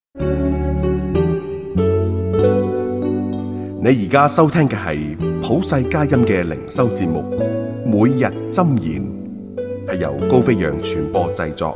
你而家收聽嘅係普世佳音嘅靈修節目，每日箴言，係由高飛揚傳播製作。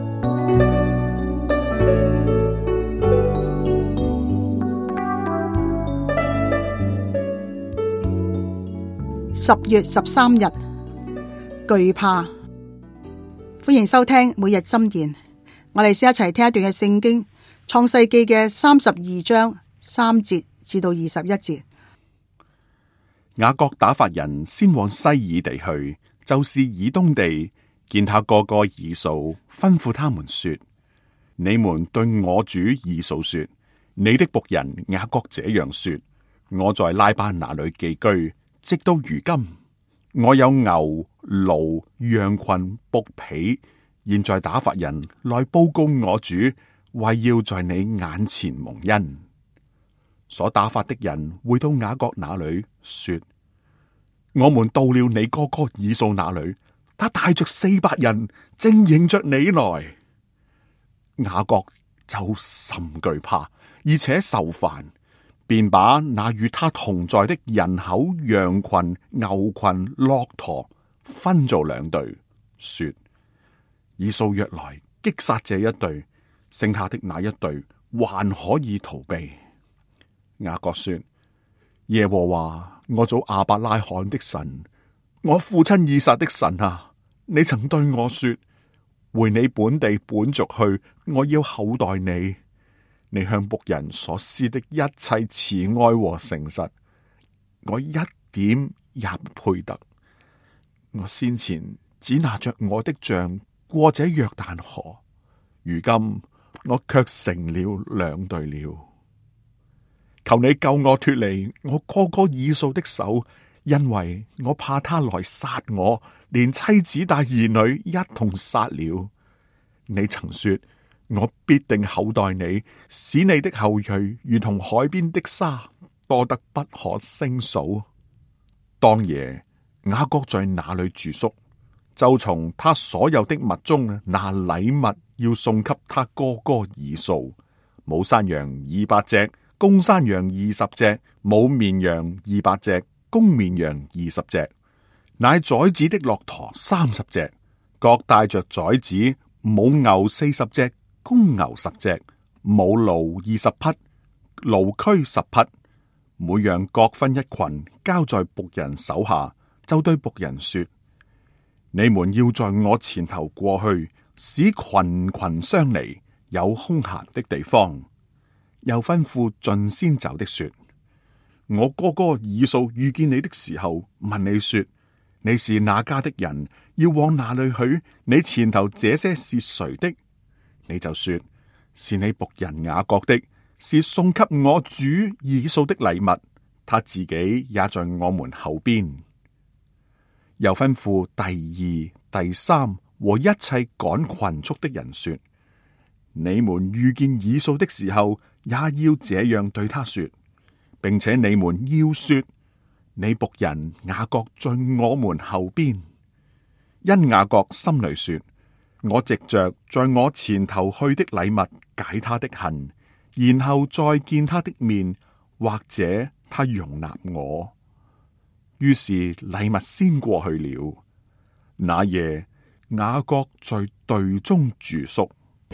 10月13日，懼怕。歡迎收聽每日箴言。我哋先一齊聽一段嘅聖經，創世記嘅32章3節至到21節。 雅各打發人先往西爾地去，就是以東地，見他哥哥以掃，吩咐他們說：你們對我主以掃說，你的僕人雅各這樣說：我在拉班那裏寄居，直到如今，我有牛、驢、羊群、僕婢，現在打發人來報告我主，為要在你眼前蒙恩。所打發的人回到雅各那裏，說：我們到了你哥哥以掃那裏，他帶着400人，正迎着你來。雅各就甚懼怕，而且受煩，便把那與他同在的人口、羊群、牛群、駱駝分做2隊，說：以掃若來擊殺這一隊，剩下的那一隊還可以逃避。雅各說：耶和華，我祖亞伯拉罕的神，我父親以撒的神啊，你曾對我說：回你本地本族去，我要厚待你。你向僕人所施的一切慈愛和誠實，我一點也不配得。我先前只拿着我的杖過這約旦河，如今我卻成了2隊了。求你救我脫離我哥哥以掃的手，因為我怕他來殺我，連妻子帶兒女一同殺了。你曾說：我必定厚待你，使你的後裔如同海邊的沙，多得不可勝數。當夜雅各在那裏住宿，就從他所有的物中拿禮物要送給他哥哥以掃：母山羊200隻，公山羊20隻，母綿羊200隻，公綿羊20隻，乃宰子的駱駝30隻，各帶着宰子；母牛40隻，公牛10隻，母驢20匹，驢駒10匹，每樣各分一群，交在僕人手下。就對僕人說：你們要在我前頭過去，使群群相離，有空閒的地方。又吩咐盡先走的說：我哥哥以掃遇見你的時候，問你說：你是哪家的人？要往哪裏去？你前頭這些是誰的？你就說：是你僕人雅各的，是送給我主以掃的禮物，他自己也在我們後邊。又吩咐第2、第3和一切趕群畜的人說：你們遇見以掃的時候，也要這樣對他說，並且你們要說：你僕人雅各在我們後邊。因雅各心裏說：我藉着在我前頭去的禮物解他的恨，然後再見他的面，或者他容納我。於是禮物先過去了。那夜雅各在隊中住宿。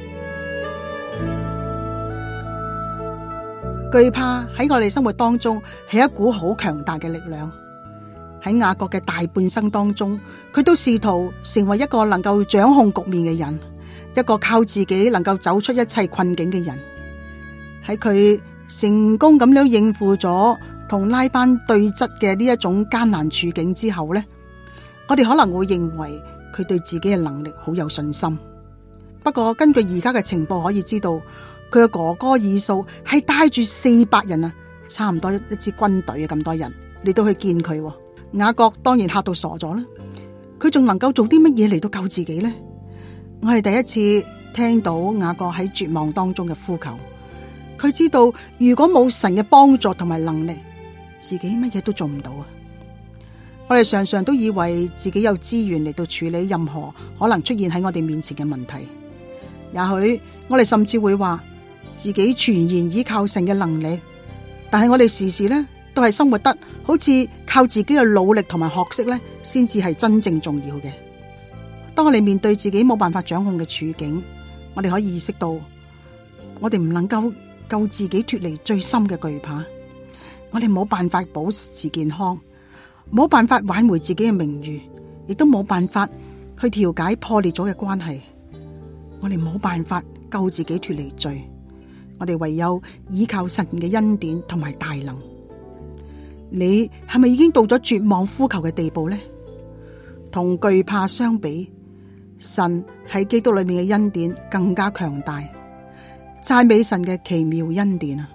懼怕喺我哋生活當中係一股好強大嘅力量。喺雅各嘅大半生當中，佢都試圖成為一個能夠掌控局面嘅人，一個靠自己能夠走出一切困境嘅人。喺佢成功咁樣應付咗同拉班對質嘅呢一種艱難處境之後呢，我哋可能會認為佢對自己嘅能力好有信心。不過根據而家嘅情報可以知道，佢嘅哥哥以掃係帶住400人啊，差唔多一支軍隊咁多人嚟到去見佢。雅各當然嚇到傻咗啦，佢仲能夠做啲乜嘢嚟到救自己呢？我係第一次聽到雅各喺絕望當中嘅呼求。佢知道如果冇神嘅幫助同埋能力，自己乜嘢都做唔到啊！我哋常常都以為自己有資源嚟到處理任何可能出現喺我哋面前嘅問題。也許我哋甚至會話， 自己全然依靠神嘅能力，但係我哋時時咧都係生活得好似靠自己嘅努力同埋學識咧，先至係真正重要嘅。當我哋面對自己冇辦法掌控嘅處境，我哋可以意識到，我哋唔能夠救自己脫離最深嘅懼怕，我哋冇辦法保持健康，冇辦法挽回自己嘅名譽，亦都冇辦法去調解破裂咗嘅關係。我哋冇辦法救自己脫離罪，我哋唯有依靠神嘅恩典同埋大能。你係咪已經到咗絕望呼求嘅地步呢？同懼怕相比，神喺基督裏面嘅恩典更加強大。讚美神嘅奇妙恩典啊！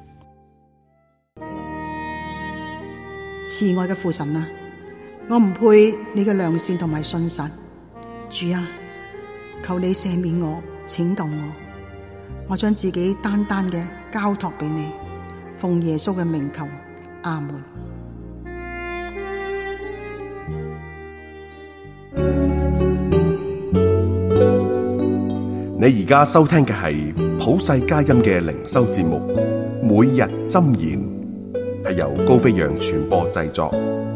慈愛嘅父神啊，我唔配你嘅良善同埋信實，主啊，求你赦免我，拯救我，我將自己單單嘅交託俾你，奉耶穌嘅名求，阿門。 你而家收聽嘅係普世佳音嘅靈修節目《每日箴言》，係由高飛揚傳播製作。